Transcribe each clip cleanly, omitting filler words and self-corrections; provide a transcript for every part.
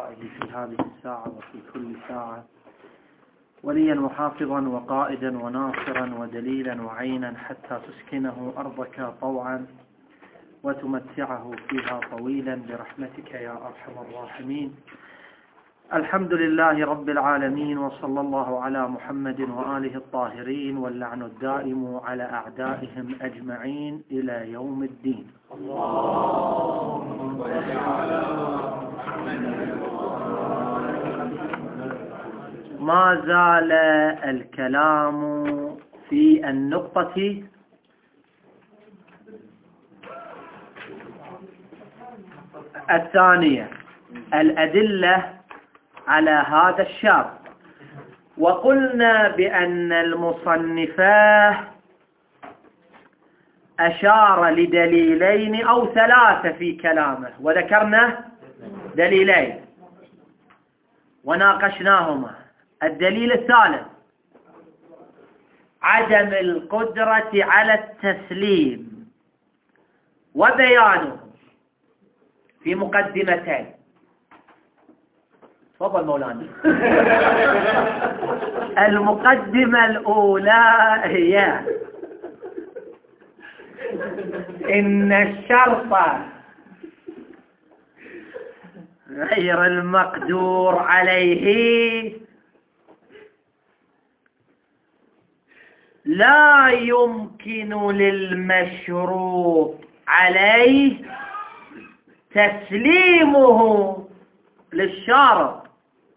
اللقائه في هذه الساعة وفي كل ساعة، وليا وحافظا وقائدا وناصرا ودليلا وعينا، حتى تسكنه أرضك طوعا وتمتعه فيها طويلا برحمتك يا أرحم الراحمين. الحمد لله رب العالمين، وصلى الله على محمد وآله الطاهرين، واللعن الدائم على أعدائهم أجمعين إلى يوم الدين. اللهم صل على محمد. ما زال الكلام في النقطة الثانية، الأدلة على هذا الشرط، وقلنا بأن المصنفة أشار لدليلين أو ثلاثة في كلامه، وذكرنا دليلين وناقشناهما. الدليل الثالث عدم القدرة على التسليم، وبيانه في مقدمتين. تفضل مولانا. المقدمة الأولى هي إن الشرط غير المقدور عليه لا يمكن للمشروط عليه تسليمه للشارط،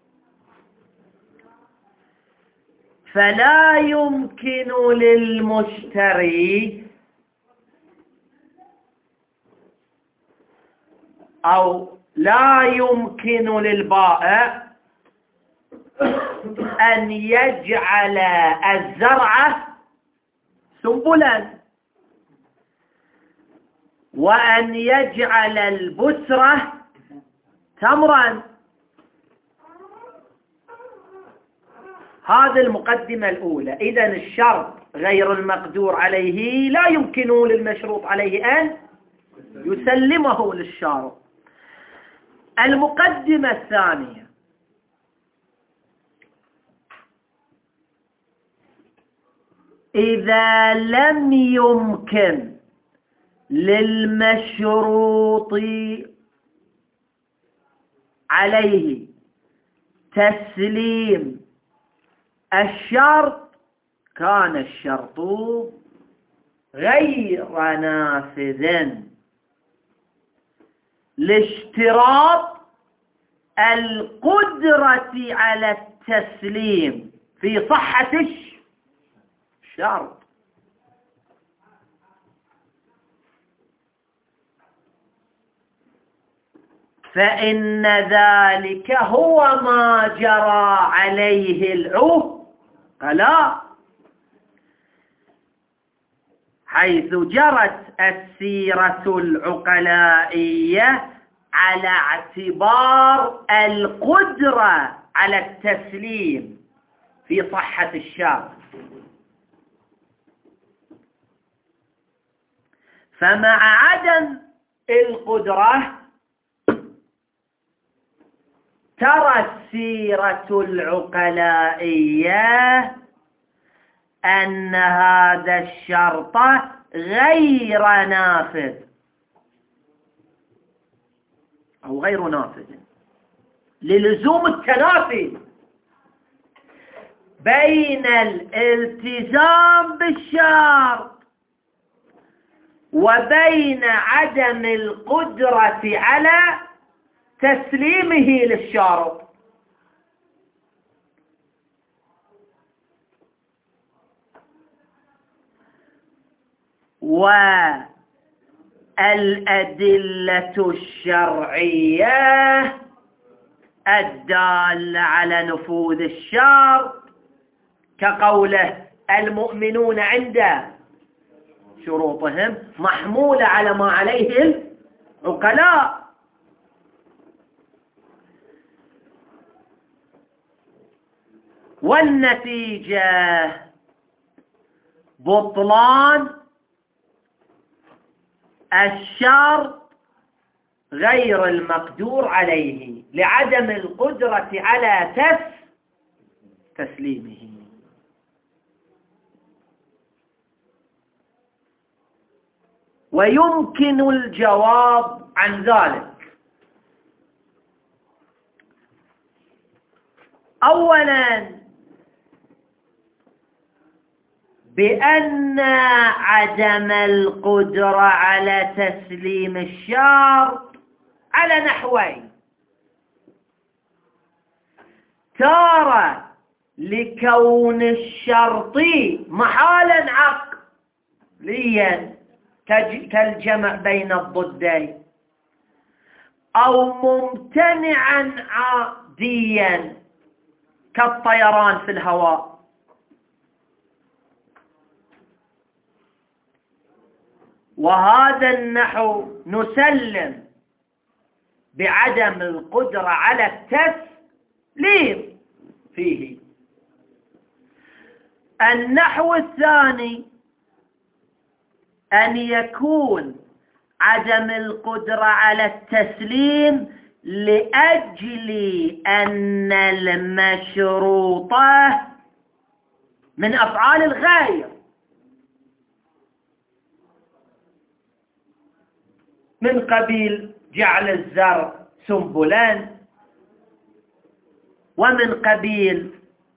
فلا يمكن للمشتري أو لا يمكن للبائع أن يجعل الزرع سنبلا، وأن يجعل البسرة تمرا. هذه المقدمة الأولى. إذن الشرط غير المقدور عليه لا يمكن للمشروط عليه أن يسلمه للشارط. المقدمة الثانية إذا لم يمكن للمشروط عليه تسليم الشرط كان الشرط غير نافذ لاشتراط القدرة على التسليم في صحة الشرط. فإن ذلك هو ما جرى عليه العقلاء، حيث جرت السيرة العقلائية على اعتبار القدرة على التسليم في صحة الشرط. فمع عدم القدرة ترى السيرة العقلائية أن هذا الشرط غير نافذ أو غير نافذ للزوم التنافي بين الالتزام بالشرط وبين عدم القدرة على تسليمه للشارط. والأدلة الشرعية الدالة على نفوذ الشرط كقوله المؤمنون عند شروطهم محمولة على ما عليه العقلاء. والنتيجة بطلان الشرط غير المقدور عليه لعدم القدرة على تسليمه. ويمكن الجواب عن ذلك أولا بأن عدم القدرة على تسليم الشرط على نحوين: تارة لكون الشرط محالا عقليا كالجمع بين الضدين، أو ممتنعا عاديا كالطيران في الهواء. وهذا النحو نسلم بعدم القدرة على التسليم فيه. النحو الثاني أن يكون عدم القدرة على التسليم لأجل أن المشروطة من أفعال الغير، من قبيل جعل الزرع سنبلا، ومن قبيل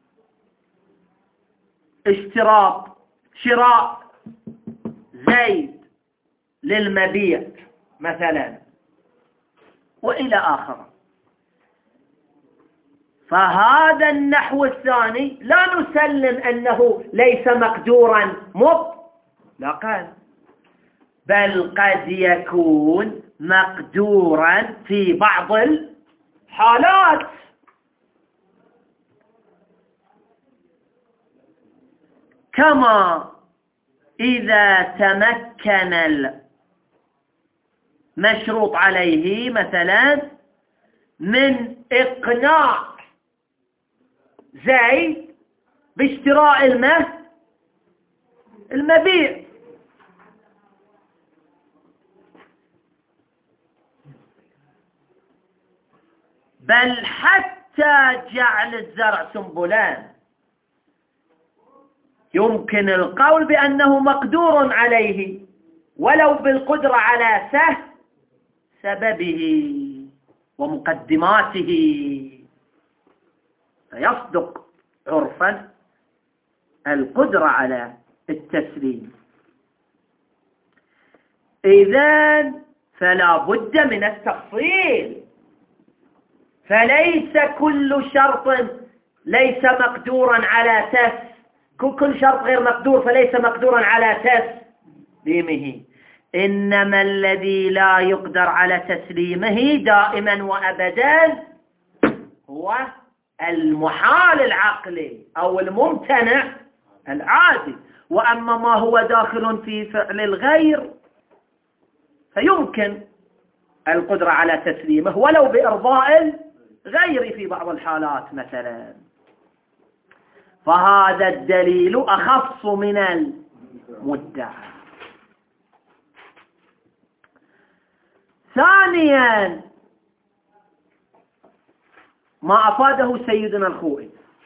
شراء زيد للمبيع مثلا، وإلى آخره. فهذا النحو الثاني لا نسلم أنه ليس مقدورا مطلقا، بل قد يكون مقدورا في بعض الحالات، كما إذا تمكن المشروط عليه مثلا من إقناع زيد باشتراء المبيع، بل حتى جعل الزرع سنبلان يمكن القول بأنه مقدور عليه ولو بالقدرة على سببه ومقدماته، فيصدق عرفا القدرة على التسليم. إذن فلا بد من التفصيل، فليس كل شرط ليس مقدورا على كل شرط غير مقدور فليس مقدورا على تسليمه، إنما الذي لا يقدر على تسليمه دائما وأبدا هو المحال العقلي أو الممتنع العادي. وأما ما هو داخل في فعل الغير فيمكن القدرة على تسليمه ولو بإرضاء الغير في بعض الحالات مثلا. فهذا الدليل أخص من المدعى. ثانيا ما أفاده سيدنا الخوئي،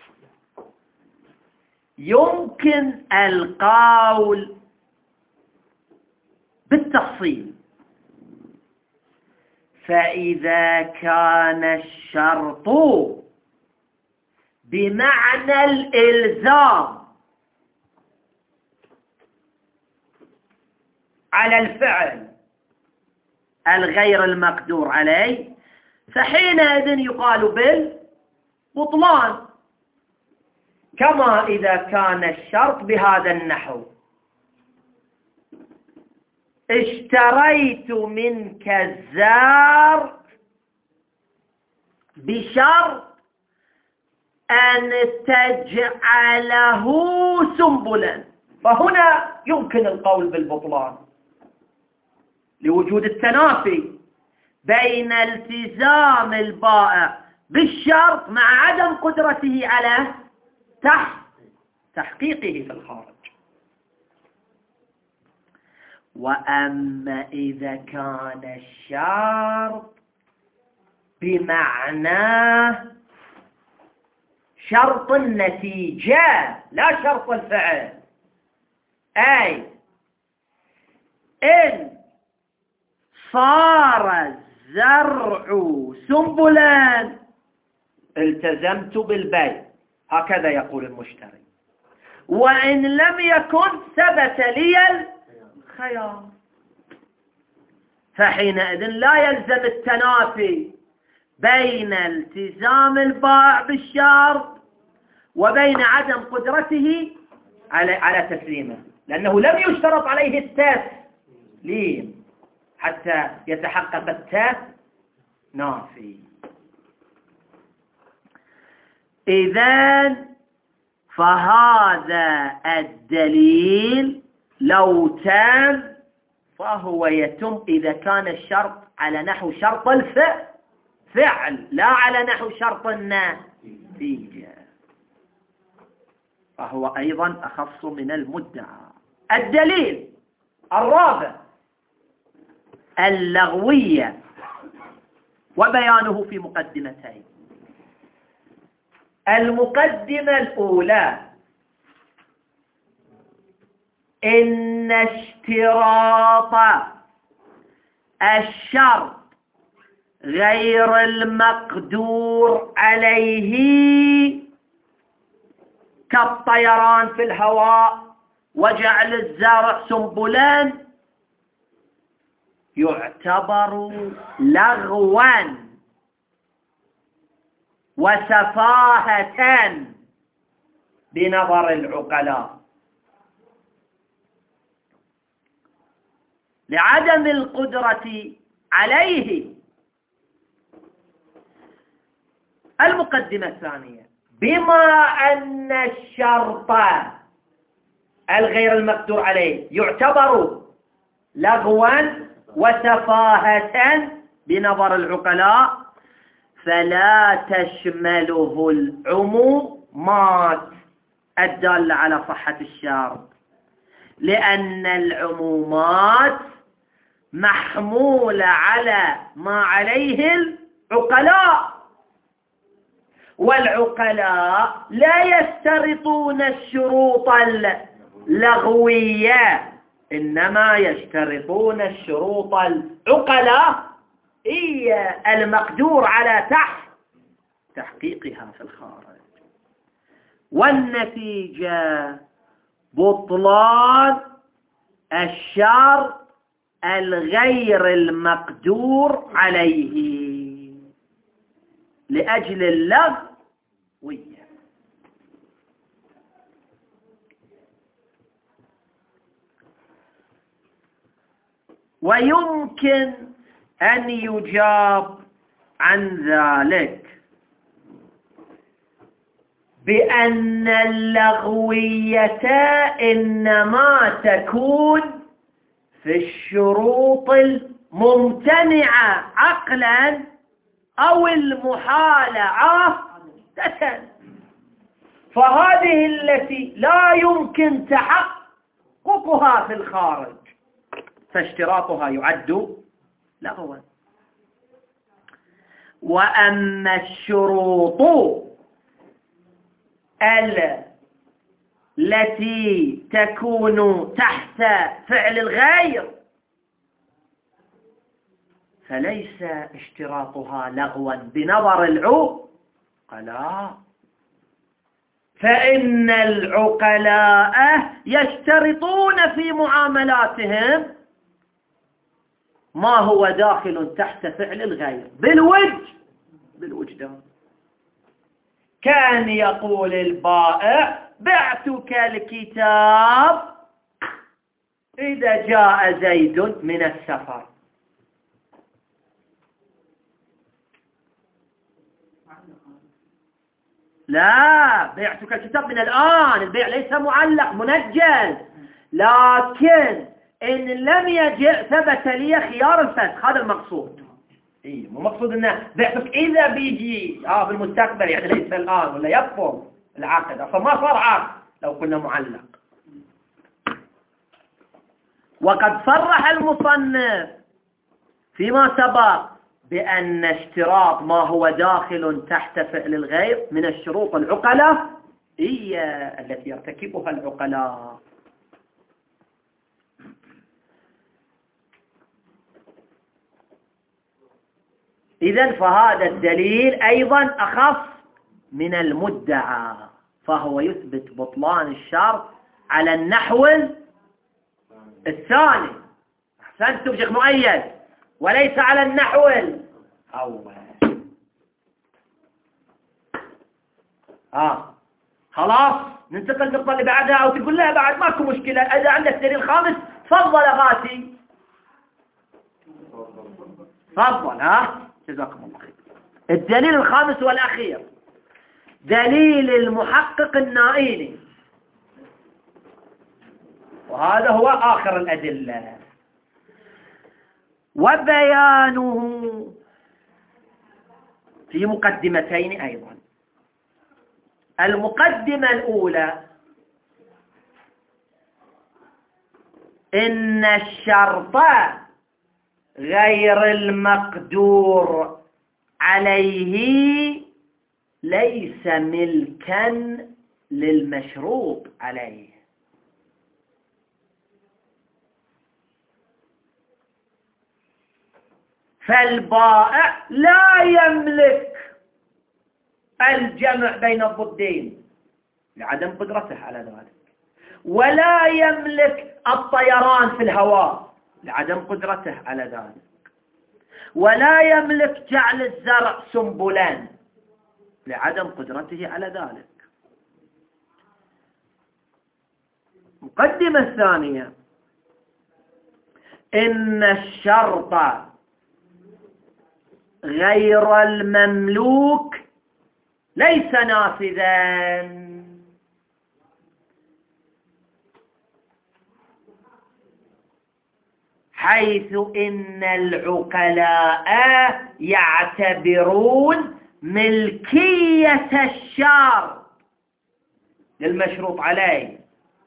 يمكن القول بالتفصيل، فإذا كان الشرط بمعنى الإلزام على الفعل الغير المقدور عليه، فحينئذ يقال بالبطلان، كما إذا كان الشرط بهذا النحو: اشتريت منك الزار بشرط أن تجعله سنبلا، فهنا يمكن القول بالبطلان لوجود التنافي بين التزام البائع بالشرط مع عدم قدرته على تحقيقه في الخارج. وأما إذا كان الشرط بمعنى شرط النتيجة لا شرط الفعل. أي إن صار الزرع سنبلا التزمت بالبيع، هكذا يقول المشتري، وإن لم يكن ثبت لي الخيار. فحينئذ لا يلزم التنافي بين التزام البائع بالشرط وبين عدم قدرته على تسليمه، لأنه لم يشترط عليه التسليم حتى يتحقق التنافي. إذن فهذا الدليل لو تم فهو يتم إذا كان الشرط على نحو شرط الفعل لا على نحو شرط النتيجة، فهو أيضا أخص من المدعى. الدليل الرابع اللغوية، وبيانه في مقدمتين. المقدمة الأولى: إن اشتراط الشرط غير المقدور عليه كالطيران في الهواء وجعل الزارع سنبلا يعتبر لغوا وسفاهة بنظر العقلاء، لعدم القدرة عليه. المقدمة الثانية: بما أن الشرط الغير المقدور عليه يعتبر لغوا وسفاهة بنظر العقلاء فلا تشمله العمومات الدالة على صحة الشرط، لأن العمومات محمولة على ما عليه العقلاء، والعقلاء لا يشترطون الشروط اللغوية، إنما يشترطون الشروط العقلاء هي المقدور على تحقيقها في الخارج. والنتيجة بطلان الشرط الغير المقدور عليه لأجل اللغوية. ويمكن أن يجاب عن ذلك بأن اللغوية إنما تكون في الشروط الممتنعة عقلا أو المحالة عادة، فهذه التي لا يمكن تحققها في الخارج فاشتراطها يعد لغوا. وأما الشروط التي تكون تحت فعل الغير فليس اشتراطها لغوا بنظر العقلاء، فإن العقلاء يشترطون في معاملاتهم ما هو داخل تحت فعل الغير بالوجدان. كان يقول البائع: بعتك الكتاب إذا جاء زيد من السفر. لا، بعتك الكتاب من الآن، البيع ليس معلق منجز، لكن إن لم يجئ ثبت لي خيار الفسخ، هذا المقصود. مو مقصود إنه بعتك إذا بيجي في المستقبل، يعني ليس الآن ولا يكفر العقد، أصلا ما صار عقد لو كنا معلق. وقد صرح المصنف فيما سبق بأن اشتراط ما هو داخل تحت فعل الغير من الشروط العقلة هي التي يرتكبها العقلاء. إذن فهذا الدليل أيضا أخف من المدعى، فهو يثبت بطلان الشرط على النحو الثاني. أحسنتم شيخ مؤيد، وليس على النحو الأول. خلاص ننتقل للنقطة اللي بعدها، أو تقول لا بعد ماكو مشكلة، إذا عندك دليل خامس تفضل غاتي، تفضل. جزاكم الله خير. الدليل الخامس والأخير دليل المحقق النائيني، وهذا هو آخر الأدلة، وبيانه في مقدمتين أيضا. المقدمة الأولى: إن الشرط غير المقدور عليه ليس ملكا للمشروط عليه. فالبائع لا يملك الجمع بين الضدين لعدم قدرته على ذلك، ولا يملك الطيران في الهواء لعدم قدرته على ذلك، ولا يملك جعل الزرع سنبلا لعدم قدرته على ذلك. المقدمة الثانية: إن الشرط غير المملوك ليس نافذا، حيث إن العقلاء يعتبرون ملكية الشرط للمشروط عليه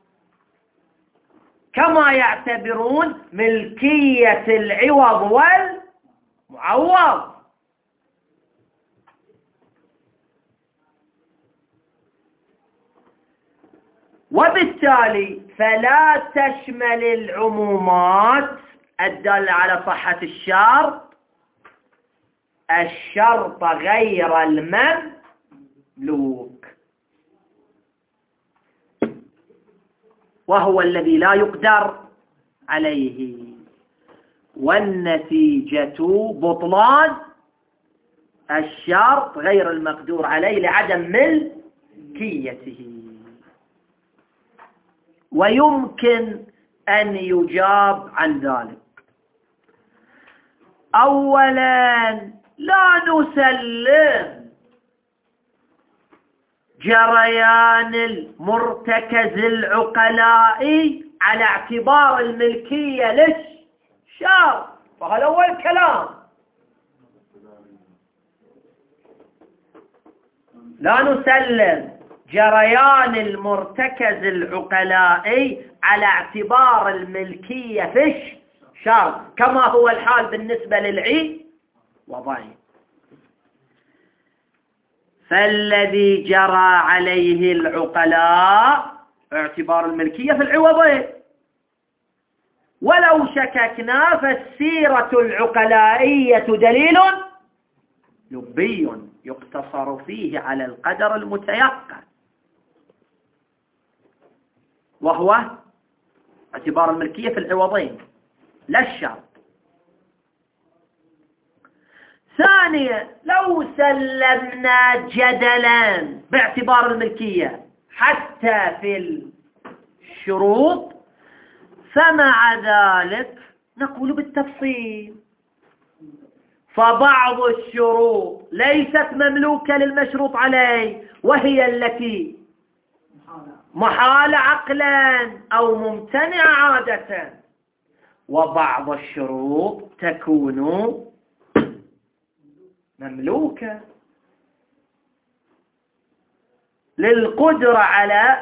كما يعتبرون ملكية العوض والمعوض. وبالتالي فلا تشمل العمومات الدالة على صحة الشرط غير المملوك، وهو الذي لا يقدر عليه، والنتيجة بطلان الشرط غير المقدور عليه لعدم ملكيته. ويمكن أن يجاب عن ذلك. أولا: لا نسلم جريان المرتكز العقلائي على اعتبار الملكية للشرط، فهذا هو الكلام. لا نسلم جريان المرتكز العقلائي على اعتبار الملكية في الشرط كما هو الحال بالنسبة للعوضين. فالذي جرى عليه العقلاء اعتبار الملكية في العوضين، ولو شككنا فالسيرة العقلائية دليل لبي يقتصر فيه على القدر المتيقن، وهو اعتبار الملكية في العوضين لا الشرط. ثانيا: لو سلمنا جدلا باعتبار الملكية حتى في الشروط، فمع ذلك نقول بالتفصيل، فبعض الشروط ليست مملوكة للمشروط عليه، وهي التي محال عقلا أو ممتنع عادة، وبعض الشروط تكون مملوكة للقدرة على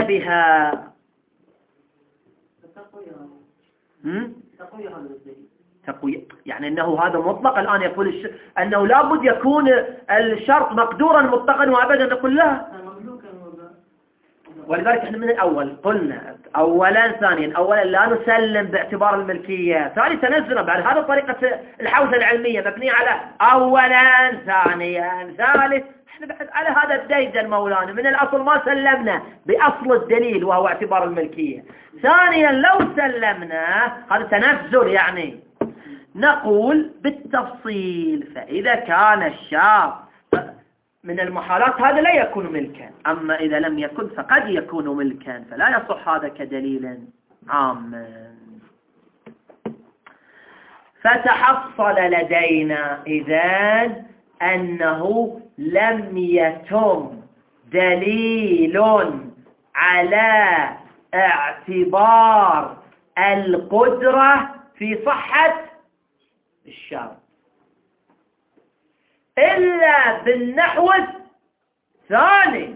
سببها. يعني أنه هذا مطلق الآن يقول أنه لابد يكون الشرط مقدورا مطلقا وأبدا نقول لا. ولذلك احنا من الأول قلنا أولا ثانيا أولا لا نسلم باعتبار الملكية، ثالثا نزل بعد هذا طريقة الحوزة العلمية مبنية على أولا ثانيا ثالث. احنا بعد على هذا الديدن مولانا من الأصل ما سلمنا بأصل الدليل وهو اعتبار الملكية. ثانيا لو سلمنا هذا تنزل يعني نقول بالتفصيل فإذا كان الشرط من المحالات هذا لا يكون ملكا، أما إذا لم يكن فقد يكون ملكا، فلا يصح هذا كدليل عام. فتحصل لدينا إذن أنه لم يتم دليل على اعتبار القدرة في صحة الشرط إلا بالنحو الثاني.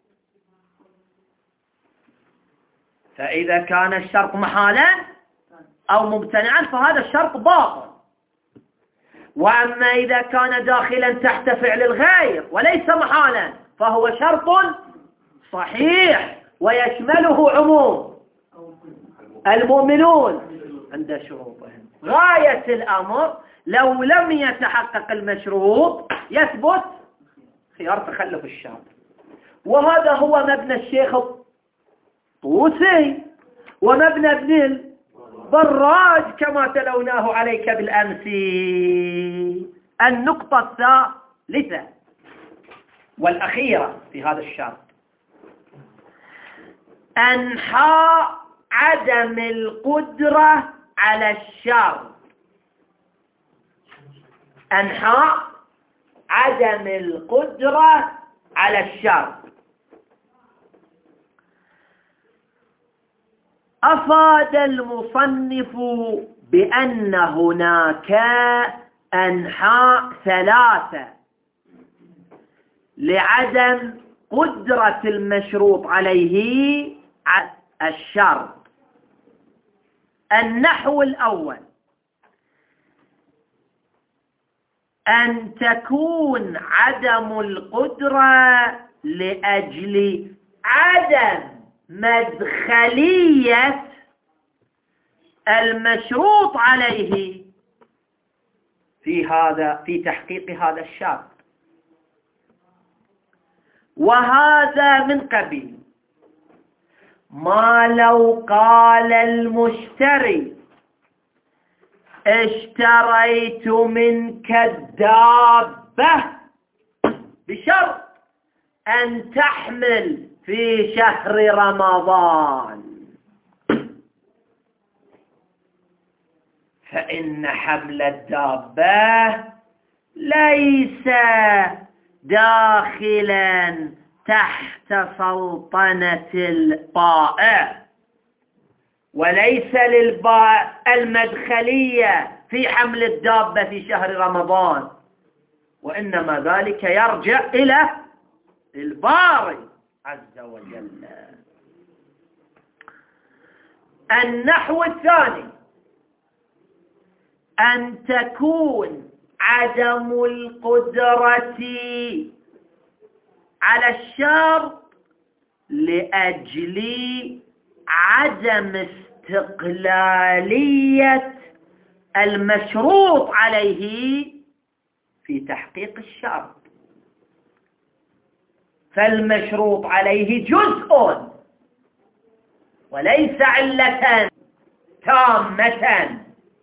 فإذا كان الشرط محالا أو ممتنعا فهذا الشرط باطل. وأما إذا كان داخلا تحت فعل الغير وليس محالا فهو شرط صحيح ويشمله عموم المؤمنون عند شروطهم. غاية الأمر لو لم يتحقق المشروط يثبت خيار تخلف الشرط. وهذا هو مبنى الشيخ الطوسي ومبنى ابن البراج كما تلوناه عليك بالأمس. النقطة الثالثة والأخيرة في هذا الشرط أنحاء عدم القدرة على الشرط. أنحاء عدم القدرة على الشرط. أفاد المصنف بأن هناك أنحاء ثلاثة لعدم قدرة المشروط عليه على الشرط. النحو الأول أن تكون عدم القدرة لأجل عدم مدخلية المشروط عليه في تحقيق هذا الشرط. وهذا من قبيل ما لو قال المشتري اشتريت منك الدابة بشرط أن تحمل في شهر رمضان، فإن حمل الدابة ليس داخلا تحت سلطنة البائع، وليس للبائع المدخلية في حمل الدابة في شهر رمضان، وإنما ذلك يرجع إلى الباري عز وجل. النحو الثاني أن تكون عدم القدرة على الشرط لأجل عدم استقلالية المشروط عليه في تحقيق الشرط. فالمشروط عليه جزء وليس علة تامة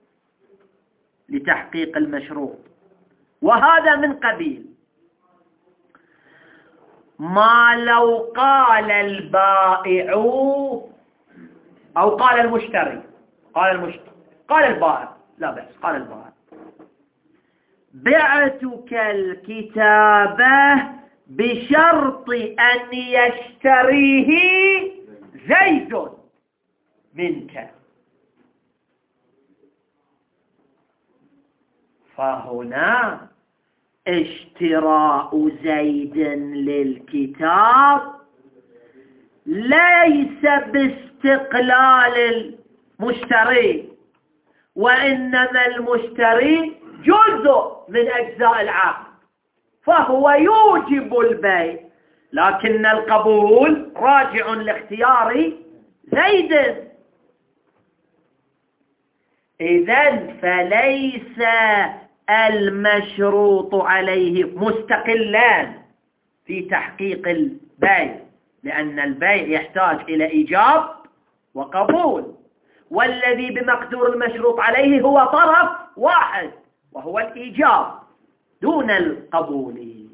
لتحقيق المشروط. وهذا من قبيل ما لو قال البائع أو قال المشتري قال البائع، لا بأس، قال البائع بعتك الكتابة بشرط أن يشتريه زيد منك، فهنا اشتراء زيد للكتاب ليس باستقلال المشتري، وإنما المشتري جزء من أجزاء العقد، فهو يوجب البيع، لكن القبول راجع لاختيار زيد. إذن فليس المشروط عليه مستقلان في تحقيق البيع، لأن البيع يحتاج إلى إيجاب وقبول، والذي بمقدور المشروط عليه هو طرف واحد وهو الإيجاب دون القبول.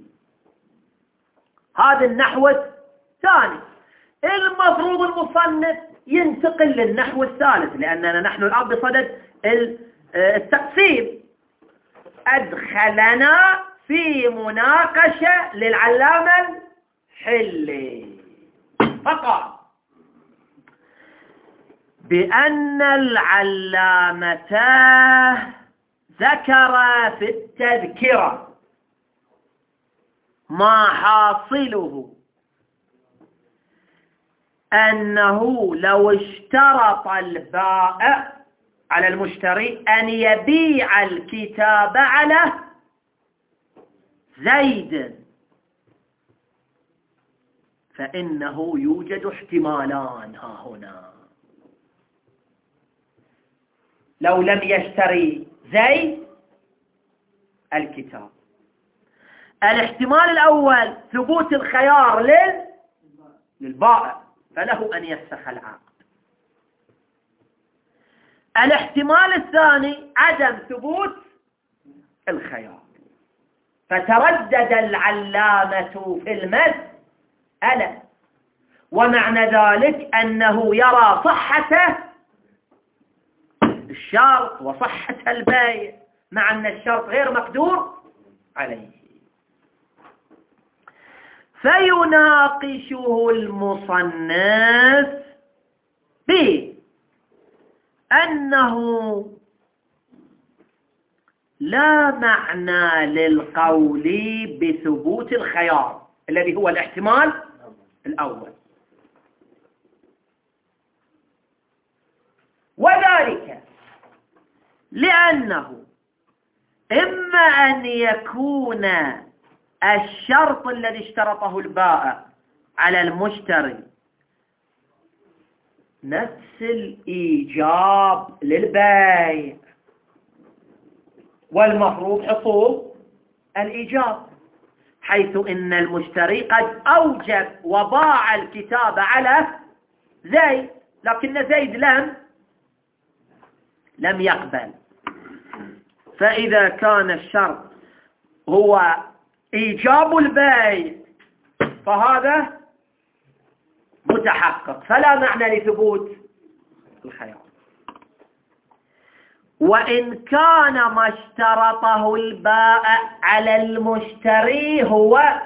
هذا النحو الثاني. المفروض المصنف ينتقل للنحو الثالث، لأننا نحن الآن بصدد التقسيم. أدخلنا في مناقشة للعلامة الحلي، فقال بأن العلامة ذكر في التذكرة ما حاصله أنه لو اشترط البائع على المشتري أن يبيع الكتاب على زيد، فإنه يوجد احتمالان ها هنا. لو لم يشتري زيد الكتاب، الاحتمال الأول ثبوت الخيار للبائع، فله أن يفسخ العقد. الاحتمال الثاني عدم ثبوت الخيار، فتردد العلامة في المسألة، ومعنى ذلك أنه يرى صحة الشرط وصحة البيع، مع أن الشرط غير مقدور عليه. فيناقشه المصنف بأنه لا معنى للقول بثبوت الخيار الذي هو الاحتمال الأول، وذلك لأنه إما أن يكون الشرط الذي اشترطه البائع على المشتري نفس الإيجاب للبيع، والمفروض حصول الإيجاب، حيث إن المشتري قد أوجب وباع الكتاب على زيد، لكن زيد لم يقبل. فإذا كان الشرط هو إيجاب البيع فهذا متحقق، فلا معنى لثبوت الخيار. وإن كان ما اشترطه البائع على المشتري هو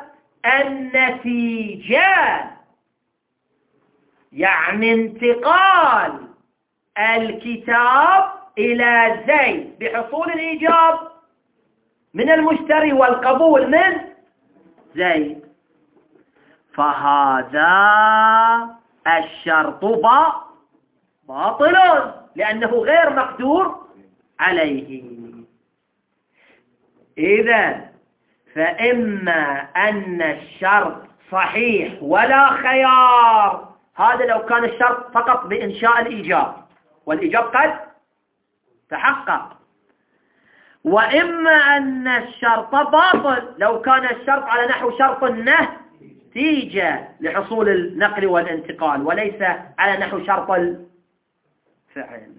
النتيجة، يعني انتقال الكتاب إلى زيد بحصول الإيجاب من المشتري والقبول من زيد، فهذا الشرط باطل، لأنه غير مقدور عليه. إذن فإما أن الشرط صحيح ولا خيار، هذا لو كان الشرط فقط بإنشاء الإيجاب والإيجاب قد تحقق، وإما أن الشرط باطل لو كان الشرط على نحو شرط النتيجة لحصول النقل والانتقال، وليس على نحو شرط الفعل.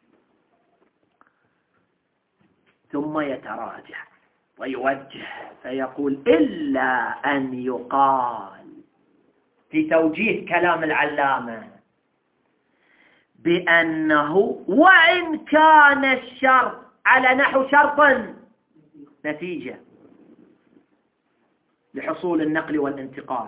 ثم يتراجع ويوجه فيقول إلا أن يقال في توجيه كلام العلامة بأنه وإن كان الشرط على نحو شرط نتيجة لحصول النقل والانتقال،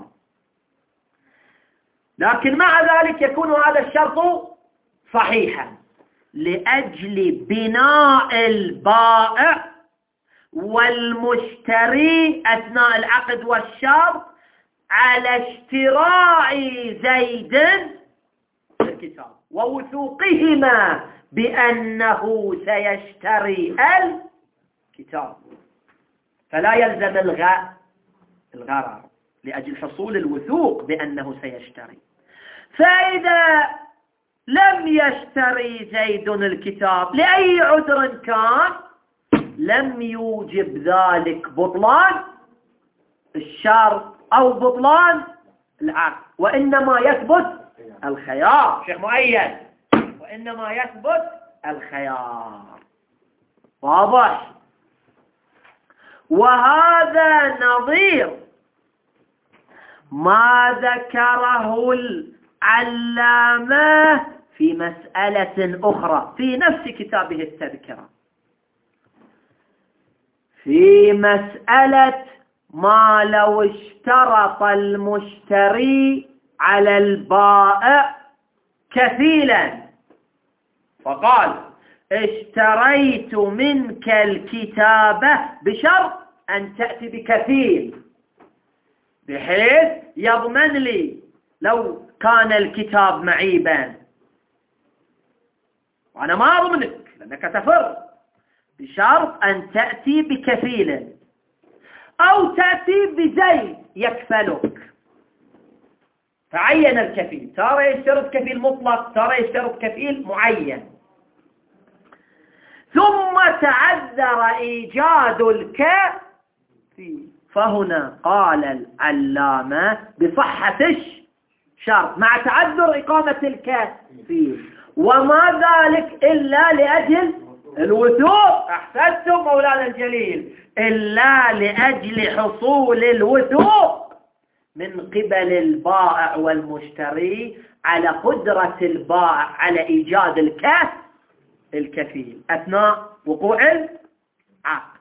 لكن مع ذلك يكون هذا الشرط صحيحا لأجل بناء البائع والمشتري أثناء العقد والشرط على اشتراء زيد الكتاب ووثوقهما بأنه سيشتري الكتاب، فلا يلزم الغرر لأجل حصول الوثوق بأنه سيشتري. فإذا لم يشتري زيد الكتاب لأي عذر كان لم يوجب ذلك بطلان الشرط أو بطلان العقد، وإنما يثبت الخيار. شيخ مؤيد، وإنما يثبت الخيار. واضح؟ وهذا نظير ما ذكره العلامة في مسألة أخرى في نفس كتابه التذكرة، في مسألة ما لو اشترط المشتري على البائع كفيلا فقال اشتريت منك الكتابة بشرط أن تأتي بكفيل بحيث يضمن لي لو كان الكتاب معيبا وأنا ما أضمنك لأنك تفر، بشرط أن تأتي بكفيل أو تأتي بزيد يكفلك. فعين الكفيل، ترى يشترط كفيل مطلق، ترى يشترط كفيل معين. ثم تعذر إيجاد الكفيل، فهنا قال العلامة بصحة الشرط مع تعذر إقامة الكفيل، وما ذلك إلا لأجل الوثوق. أحسنتم مولانا الجليل، إلا لأجل حصول الوثوق من قبل البائع والمشتري على قدرة البائع على إيجاد الكفيل أثناء وقوع العقد.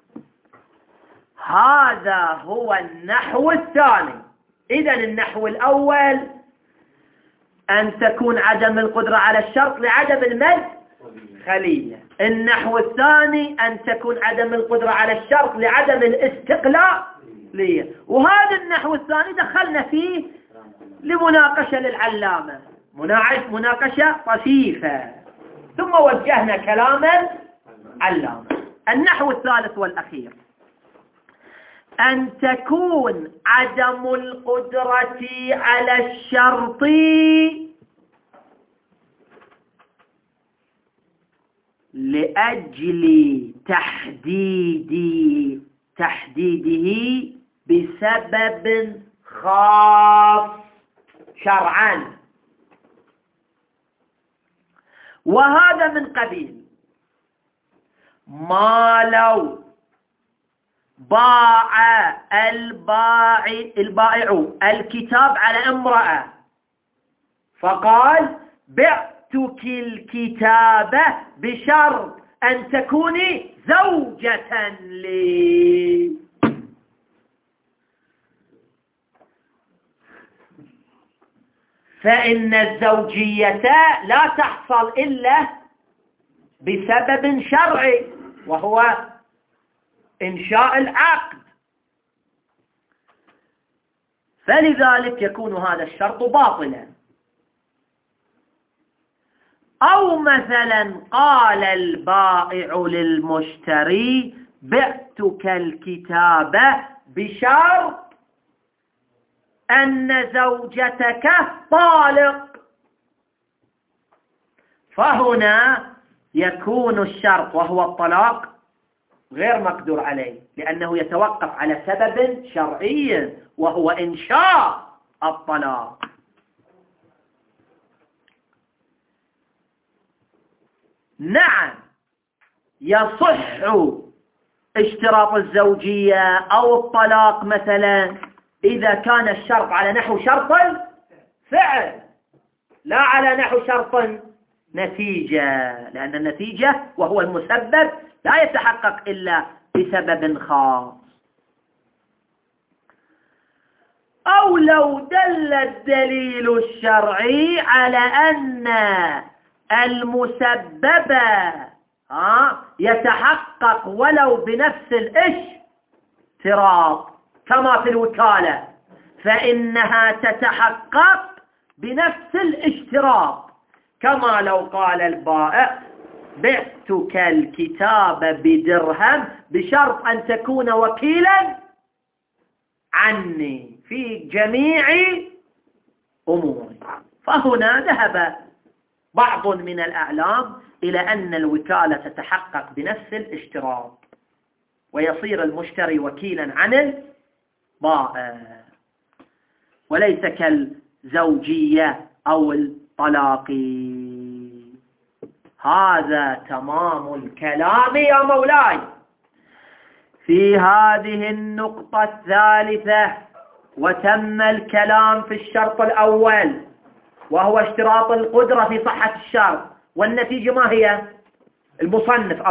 هذا هو النحو الثاني. إذن النحو الأول أن تكون عدم القدرة على الشرط لعدم المدخلية. النحو الثاني أن تكون عدم القدرة على الشرط لعدم الاستقلالية. وهذا النحو الثاني دخلنا فيه لمناقشة للعلامة، مناقشة طفيفة، ثم وجهنا كلام العلامة. النحو الثالث والأخير أن تكون عدم القدرة على الشرط لأجل تحديده بسبب خاص شرعا، وهذا من قبيل ما لو باع البائع الكتاب على امرأة فقال بعتك الكتابة بشرط أن تكوني زوجة لي، فإن الزوجية لا تحصل إلا بسبب شرعي وهو إنشاء العقد، فلذلك يكون هذا الشرط باطلا. أو مثلا قال البائع للمشتري بعتك الكتابة بشرط أن زوجتك طالق، فهنا يكون الشرط وهو الطلاق غير مقدور عليه، لأنه يتوقف على سبب شرعي وهو إنشاء الطلاق. نعم يصح اشتراط الزوجية أو الطلاق مثلا إذا كان الشرط على نحو شرط فعل لا على نحو شرط نتيجة، لأن النتيجة وهو المسبب لا يتحقق إلا بسبب خاص. أو لو دل الدليل الشرعي على أن المسبب يتحقق ولو بنفس الاشتراط كما في الوكالة، فإنها تتحقق بنفس الاشتراط كما لو قال البائع بعتك الكتاب بدرهم بشرط أن تكون وكيلا عني في جميع أموري. فهنا ذهب بعض من الأعلام إلى أن الوكالة تتحقق بنفس الاشتراط ويصير المشتري وكيلا عن البائع وليس كالزوجية أو الطلاق. هذا تمام الكلام يا مولاي. في هذه النقطة الثالثة وتم الكلام في الشرط الأول وهو اشتراط القدرة في صحة الشرط، والنتيجة ما هي؟ المصنف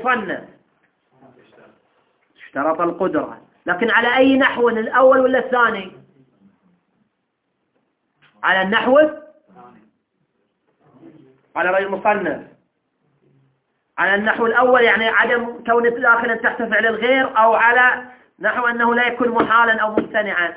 اشترط القدرة، لكن على أي نحو، الأول ولا الثاني؟ على النحو، على رأي المصنف على النحو الأول، يعني عدم كونه داخلا تحت فعل الغير، أو على نحو أنه لا يكون محالا أو ممتنعا.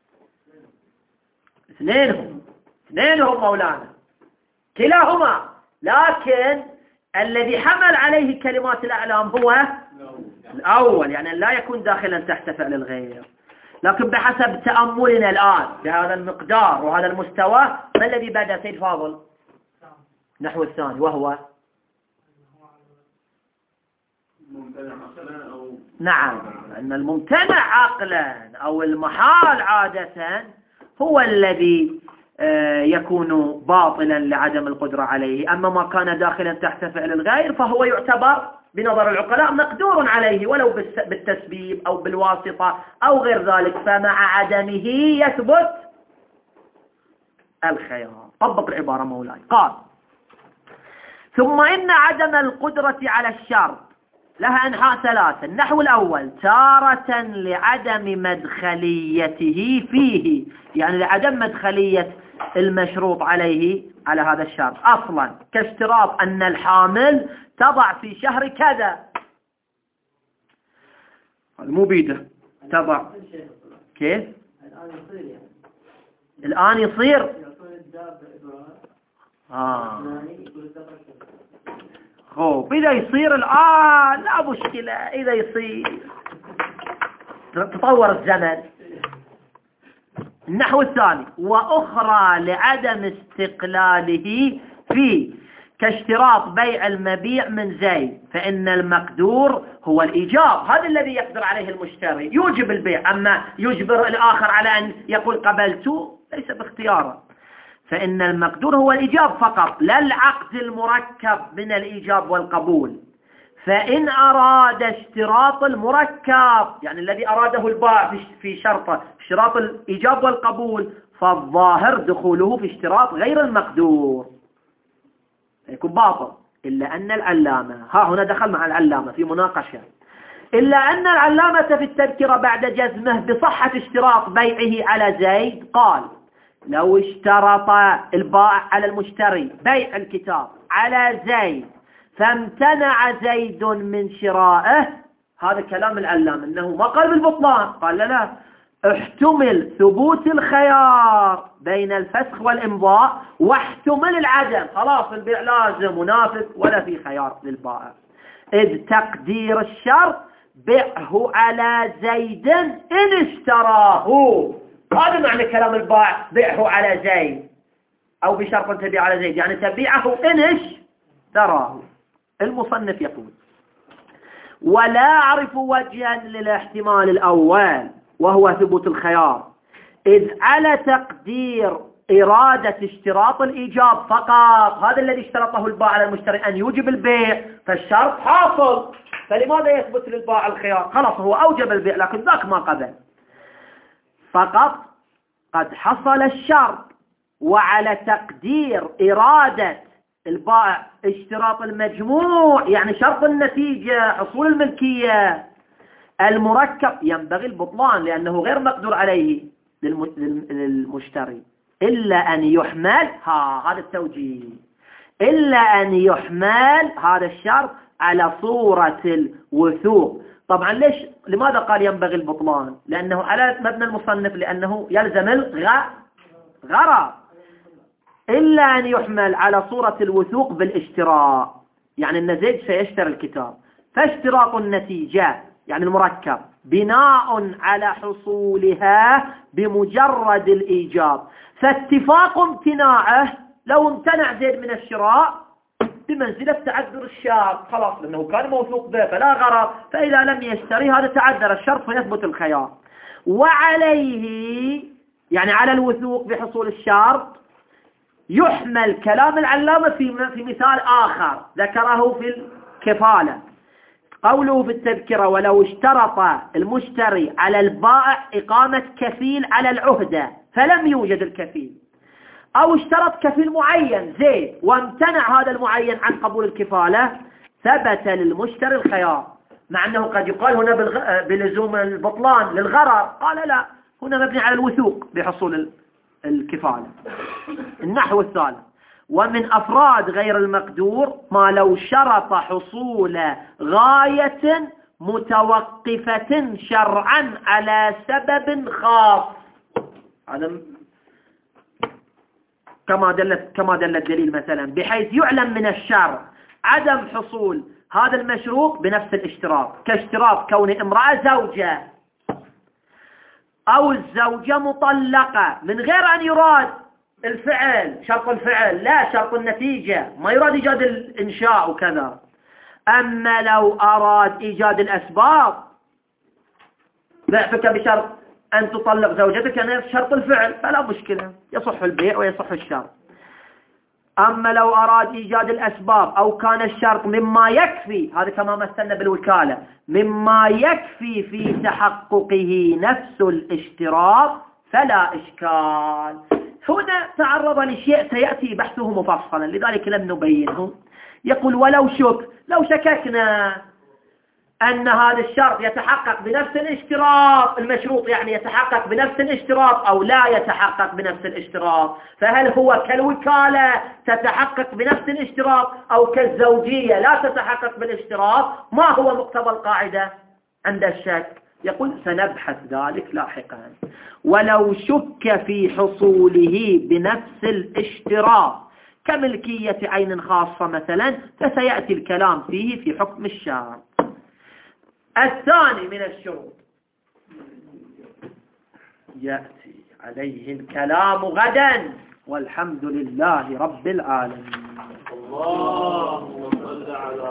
اثنينهم مولانا، كلاهما، لكن الذي حمل عليه كلمات الأعلام هو الأول، يعني لا يكون داخلا تحت فعل الغير. لكن بحسب تأملنا الآن بهذا المقدار وهذا المستوى، ما الذي بدأ سيد فاضل؟ نحو الثاني، وهو نعم، أن الممتنع عقلا أو المحال عادة هو الذي يكون باطلا لعدم القدرة عليه. أما ما كان داخلا تحت فعل الغير فهو يعتبر بنظر العقلاء مقدور عليه ولو بالتسبيب أو بالواسطة أو غير ذلك، فمع عدمه يثبت الخيار. طبق العبارة مولاي. قال: ثم إن عدم القدرة على الشرط لها أنحاء ثلاثة. النحو الأول: تارة لعدم مدخليته فيه، يعني لعدم مدخلية المشروط عليه على هذا الشرط أصلا، كاشتراط أن الحامل تضع في شهر كذا، المبيدة تضع كيف؟ الآن يصير خوف إذا يصير الآن لا مشكلة، إذا يصير تطور الزمن. النحو الثاني: وأخرى لعدم استقلاله فيه، كاشتراط بيع المبيع من زيد، فإن المقدور هو الإيجاب، هذا الذي يقدر عليه المشتري، يوجب البيع، أما يجبر الآخر على أن يقول قبلت ليس باختياره. فإن المقدور هو الإيجاب فقط، لا العقد المركب من الإيجاب والقبول. فإن أراد اشتراط المركب، يعني الذي أراده البائع في شرطه اشتراط الإيجاب والقبول، فالظاهر دخوله في اشتراط غير المقدور، يكون باطل. إلا أن العلامة، هنا دخل مع العلامة في مناقشة، إلا أن العلامة في التذكرة بعد جزمه بصحة اشتراط بيعه على زيد قال: لو اشترط البائع على المشتري بيع الكتاب على زيد فامتنع زيد من شرائه، هذا كلام العلامة، إنه ما قال بالبطلان، قال لا، احتمل ثبوت الخيار بين الفسخ والإمضاء واحتمل العدم، خلاص البيع لازم ونافذ ولا في خيار للبائع، إذ تقدير الشرط بيعه على زيد إن اشتراه. هذا معنى كلام البائع، بيعه على زيد، أو بشرط أن تبيع على زيد، يعني تبيعه إن اشتراه. المصنف يقول: ولا أعرف وجها للاحتمال الأول وهو ثبوت الخيار، إذ على تقدير إرادة اشتراط الإيجاب فقط، هذا الذي اشترطه البائع على المشتري أن يوجب البيع، فالشرط حاصل، فلماذا يثبت للبائع الخيار؟ خلاص هو أوجب البيع لكن ذاك ما قبل، فقط قد حصل الشرط. وعلى تقدير إرادة البائع اشتراط المجموع، يعني شرط النتيجة حصول الملكية المركب، ينبغي البطلان لأنه غير مقدور عليه للمشتري، إلا أن يحمل، هذا التوجيه، إلا أن يحمل هذا الشرط على صورة الوثوق. طبعا لماذا قال ينبغي البطلان؟ لأنه على مبنى المصنف، لأنه يلزم الغرض، إلا أن يحمل على صورة الوثوق بالاشتراء، يعني أن زيد سيشتري الكتاب، فاشتراط النتيجة يعني المركب بناء على حصولها بمجرد الإيجاب، فاتفاق امتناعه لو امتنع زيد من الشراء بمنزلة تعذر الشرط، خلاص لأنه كان موثوق به فلا غرض، فإذا لم يشتري هذا تعذر الشرط فيثبت الخيار. وعليه يعني على الوثوق بحصول الشرط يحمل كلام العلامة في مثال آخر ذكره في الكفالة، قوله في التذكرة: ولو اشترط المشتري على البائع إقامة كفيل على العهدة فلم يوجد الكفيل، أو اشترط كفيل معين زيد وامتنع هذا المعين عن قبول الكفالة، ثبت للمشتري الخيار، مع أنه قد يقال هنا بلزوم البطلان للغرر، قال لا، هنا مبني على الوثوق بحصول الكفالة. النحو الثالث: ومن أفراد غير المقدور ما لو شرط حصول غاية متوقفة شرعا على سبب خاص، هذا كما دل الدليل مثلا، بحيث يعلم من الشرع عدم حصول هذا المشروط بنفس الاشتراط، كاشتراط كون امرأة زوجة أو الزوجة مطلقة، من غير أن يراد الفعل شرط الفعل، لا شرط النتيجة، ما يراد إيجاد الإنشاء وكذا. أما لو أراد إيجاد الأسباب، بعتك بشرط أن تطلق زوجتك يعني شرط الفعل فلا مشكلة، يصح البيع ويصح الشرط. أما لو أراد إيجاد الأسباب أو كان الشرط مما يكفي، هذا كما مثلنا بالوكالة، مما يكفي في تحققه نفس الاشتراط فلا إشكال. هنا تعرض لشيء سيأتي بحثه مفصلا لذلك لم نبينه. يقول: ولو لو شككنا أن هذا الشرط يتحقق بنفس الاشتراط، المشروط يعني يتحقق بنفس الاشتراط أو لا يتحقق بنفس الاشتراط، فهل هو كالوكالة تتحقق بنفس الاشتراط أو كالزوجية لا تتحقق بالاشتراط؟ ما هو مقتضى القاعدة عند الشك؟ يقول: سنبحث ذلك لاحقا. ولو شك في حصوله بنفس الاشتراط كملكية عين خاصة مثلا فسيأتي الكلام فيه في حكم الشرط. الثاني من الشروط يأتي عليه الكلام غدا، والحمد لله رب العالمين.